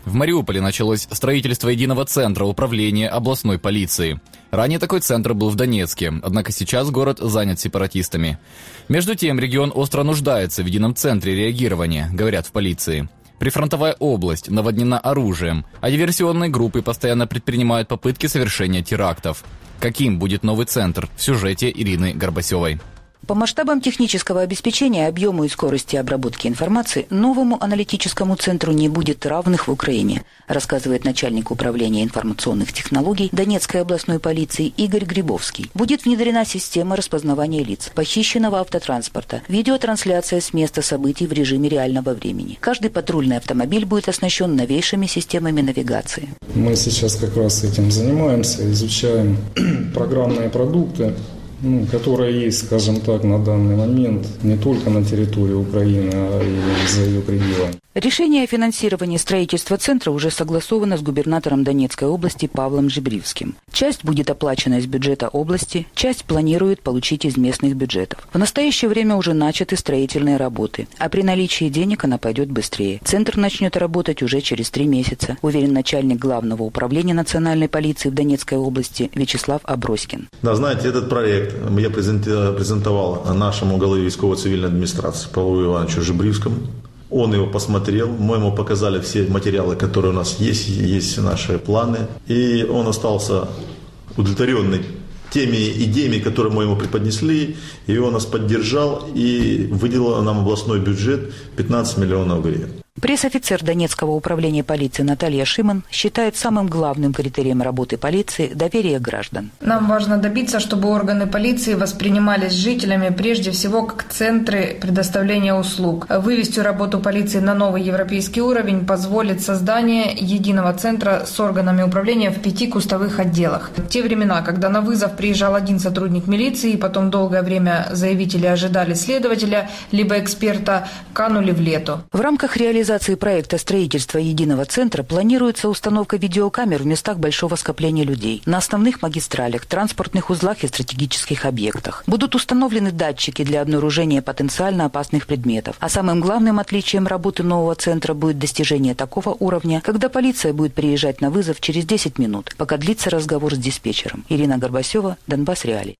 В Мариуполе началось строительство единого центра управления областной полиции. Ранее такой центр был в Донецке, однако сейчас город занят сепаратистами. Между тем, регион остро нуждается в едином центре реагирования, говорят в полиции. Прифронтовая область наводнена оружием, а диверсионные группы постоянно предпринимают попытки совершения терактов. Каким будет новый центр в сюжете Ирины Горбасевой. По масштабам технического обеспечения, объему и скорости обработки информации новому аналитическому центру не будет равных в Украине, рассказывает начальник управления информационных технологий Донецкой областной полиции Игорь Грибовский. Будет внедрена система распознавания лиц, похищенного автотранспорта, видеотрансляция с места событий в режиме реального времени. Каждый патрульный автомобиль будет оснащен новейшими системами навигации. Мы сейчас как раз этим занимаемся, изучаем программные продукты, которые есть, скажем так, на данный момент не только на территории Украины, а и за ее пределами. Решение о финансировании строительства центра уже согласовано с губернатором Донецкой области Павлом Жебривским. Часть будет оплачена из бюджета области, часть планирует получить из местных бюджетов. В настоящее время уже начаты строительные работы, а при наличии денег она пойдет быстрее. Центр начнет работать уже через 3 месяца, уверен начальник Главного управления национальной полиции в Донецкой области Вячеслав Аброськин. Да, знаете, этот проект я презентовал нашему голове військово-цивильной администрации Павлу Ивановичу Жебривскому. Он его посмотрел, мы ему показали все материалы, которые у нас есть наши планы. И он остался удовлетворенный теми идеями, которые мы ему преподнесли. И он нас поддержал и выделил нам областной бюджет 15 миллионов гривен. Пресс-офицер Донецкого управления полиции Наталья Шиман считает самым главным критерием работы полиции доверие граждан. Нам важно добиться, чтобы органы полиции воспринимались жителями прежде всего как центры предоставления услуг. Вывести работу полиции на новый европейский уровень позволит создание единого центра с органами управления в 5 кустовых отделах. В те времена, когда на вызов приезжал один сотрудник милиции, и потом долгое время заявители ожидали следователя либо эксперта, канули в лету. В рамках реализации проекта строительства единого центра планируется установка видеокамер в местах большого скопления людей, на основных магистралях, транспортных узлах и стратегических объектах. Будут установлены датчики для обнаружения потенциально опасных предметов. А самым главным отличием работы нового центра будет достижение такого уровня, когда полиция будет приезжать на вызов через 10 минут, пока длится разговор с диспетчером. Ирина Горбасева, Донбасс Реалии.